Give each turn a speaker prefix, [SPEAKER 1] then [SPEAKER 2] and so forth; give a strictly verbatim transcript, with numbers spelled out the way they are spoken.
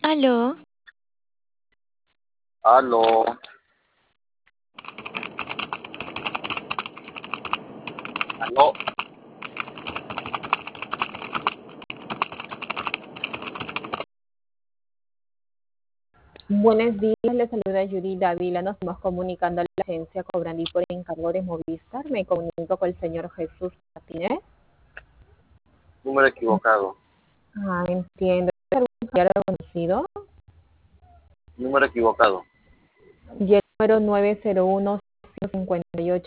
[SPEAKER 1] Aló,
[SPEAKER 2] Aló, aló,
[SPEAKER 3] Buenos días, le saluda Judy Dávila. Nos estamos comunicando a la agencia Cobrandí por encargo de Movistar. Me comunico con el señor Jesús Martínez.
[SPEAKER 2] número equivocado,
[SPEAKER 3] Ah, entiendo. ¿Es algún familiar conocido?
[SPEAKER 2] número equivocado.
[SPEAKER 3] Y el número nueve cero uno cinco ocho